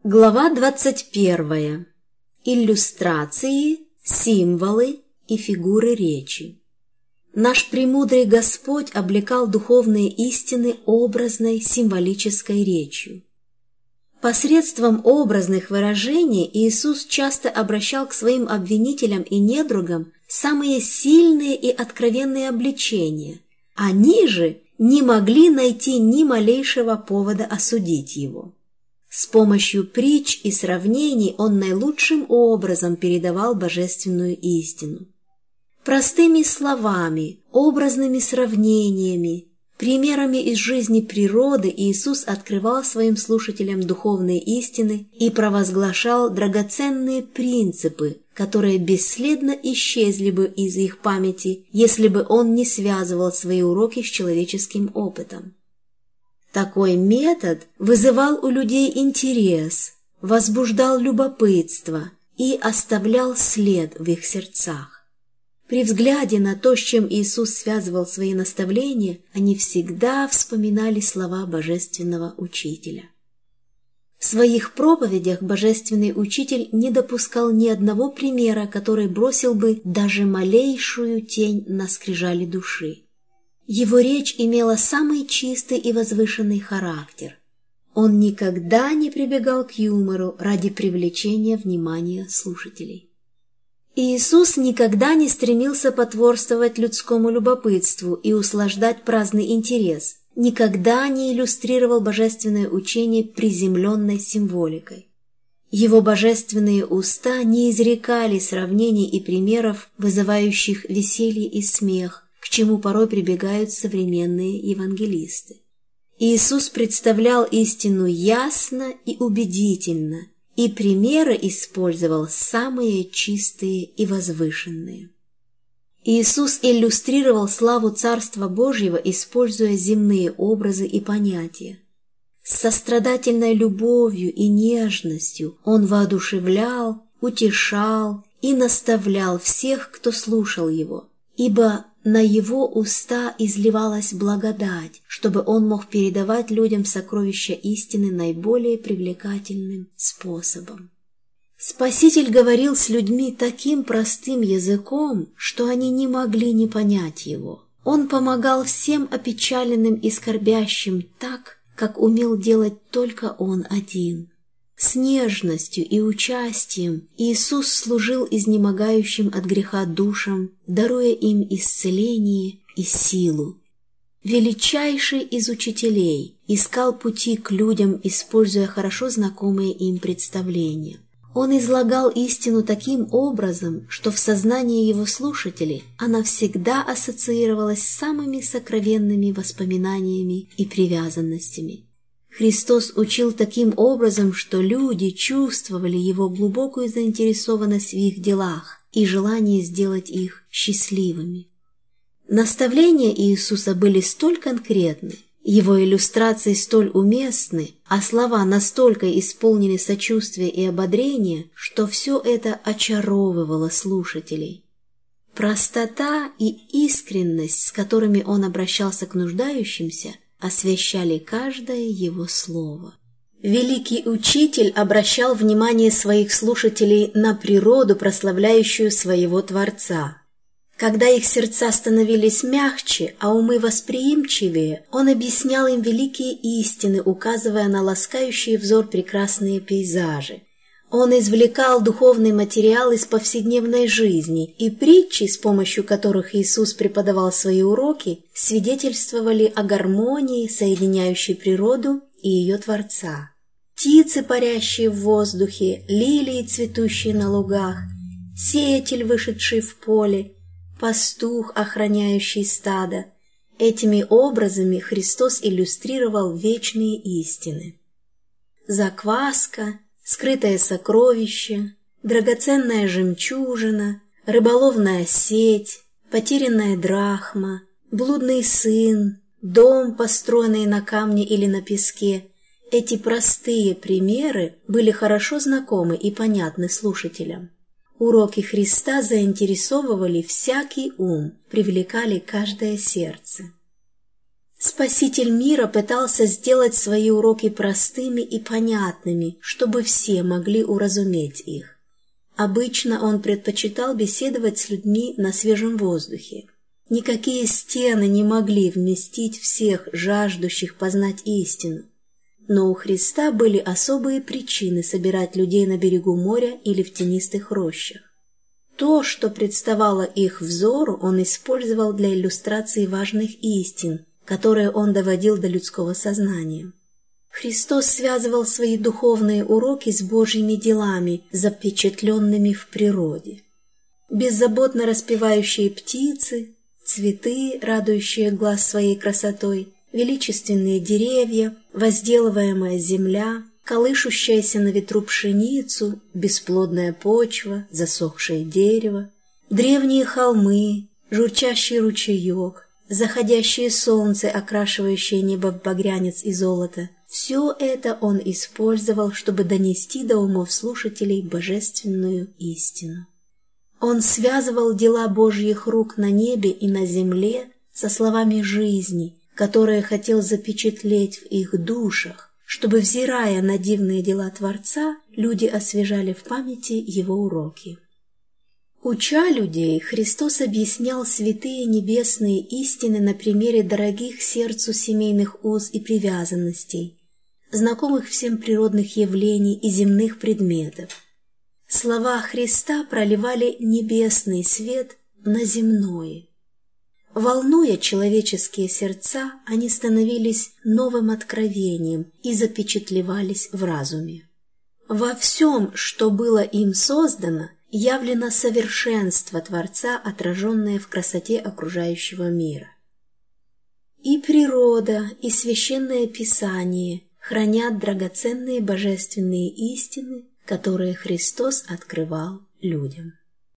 Глава 21. Иллюстрации, символы и фигуры речи. Наш премудрый Господь облекал духовные истины образной символической речью. Посредством образных выражений Иисус часто обращал к своим обвинителям и недругам самые сильные и откровенные обличения. Они же не могли найти ни малейшего повода осудить Его. С помощью притч и сравнений он наилучшим образом передавал божественную истину. Простыми словами, образными сравнениями, примерами из жизни природы Иисус открывал своим слушателям духовные истины и провозглашал драгоценные принципы, которые бесследно исчезли бы из их памяти, если бы он не связывал свои уроки с человеческим опытом. Такой метод вызывал у людей интерес, возбуждал любопытство и оставлял след в их сердцах. При взгляде на то, с чем Иисус связывал свои наставления, они всегда вспоминали слова Божественного Учителя. В своих проповедях Божественный Учитель не допускал ни одного примера, который бросил бы даже малейшую тень на скрижали души. Его речь имела самый чистый и возвышенный характер. Он никогда не прибегал к юмору ради привлечения внимания слушателей. Иисус никогда не стремился потворствовать людскому любопытству и услаждать праздный интерес, никогда не иллюстрировал божественное учение приземленной символикой. Его божественные уста не изрекали сравнений и примеров, вызывающих веселье и смех, к чему порой прибегают современные евангелисты. Иисус представлял истину ясно и убедительно, и примеры использовал самые чистые и возвышенные. Иисус иллюстрировал славу Царства Божьего, используя земные образы и понятия. С сострадательной любовью и нежностью Он воодушевлял, утешал и наставлял всех, кто слушал Его, ибо на Его уста изливалась благодать, чтобы Он мог передавать людям сокровища истины наиболее привлекательным способом. Спаситель говорил с людьми таким простым языком, что они не могли не понять Его. Он помогал всем опечаленным и скорбящим так, как умел делать только Он один. С нежностью и участием Иисус служил изнемогающим от греха душам, даруя им исцеление и силу. Величайший из учителей искал пути к людям, используя хорошо знакомые им представления. Он излагал истину таким образом, что в сознании его слушателей она всегда ассоциировалась с самыми сокровенными воспоминаниями и привязанностями. Христос учил таким образом, что люди чувствовали Его глубокую заинтересованность в их делах и желание сделать их счастливыми. Наставления Иисуса были столь конкретны, Его иллюстрации столь уместны, а слова настолько исполнены сочувствия и ободрения, что все это очаровывало слушателей. Простота и искренность, с которыми Он обращался к нуждающимся, освящали каждое его слово. Великий учитель обращал внимание своих слушателей на природу, прославляющую своего Творца. Когда их сердца становились мягче, а умы восприимчивее, он объяснял им великие истины, указывая на ласкающий взор прекрасные пейзажи. Он извлекал духовный материал из повседневной жизни, и притчи, с помощью которых Иисус преподавал свои уроки, свидетельствовали о гармонии, соединяющей природу и ее Творца. Птицы, парящие в воздухе, лилии, цветущие на лугах, сеятель, вышедший в поле, пастух, охраняющий стадо. Этими образами Христос иллюстрировал вечные истины. Закваска, скрытое сокровище, драгоценная жемчужина, рыболовная сеть, потерянная драхма, блудный сын, дом, построенный на камне или на песке. Эти простые примеры были хорошо знакомы и понятны слушателям. Уроки Христа заинтересовывали всякий ум, привлекали каждое сердце. Спаситель мира пытался сделать свои уроки простыми и понятными, чтобы все могли уразуметь их. Обычно он предпочитал беседовать с людьми на свежем воздухе. Никакие стены не могли вместить всех жаждущих познать истину. Но у Христа были особые причины собирать людей на берегу моря или в тенистых рощах. То, что представало их взору, он использовал для иллюстрации важных истин, которые он доводил до людского сознания. Христос связывал свои духовные уроки с Божьими делами, запечатленными в природе. Беззаботно распевающие птицы, цветы, радующие глаз своей красотой, величественные деревья, возделываемая земля, колышущаяся на ветру пшеницу, бесплодная почва, засохшее дерево, древние холмы, журчащий ручеек, заходящее солнце, окрашивающее небо в багрянец и золото — все это он использовал, чтобы донести до умов слушателей божественную истину. Он связывал дела Божьих рук на небе и на земле со словами жизни, которые хотел запечатлеть в их душах, чтобы, взирая на дивные дела Творца, люди освежали в памяти его уроки. Уча людей, Христос объяснял святые небесные истины на примере дорогих сердцу семейных уз и привязанностей, знакомых всем природных явлений и земных предметов. Слова Христа проливали небесный свет на земное. Волнуя человеческие сердца, они становились новым откровением и запечатлевались в разуме. Во всем, что было им создано, явлено совершенство Творца, отраженное в красоте окружающего мира. И природа, и Священное Писание хранят драгоценные божественные истины, которые Христос открывал людям.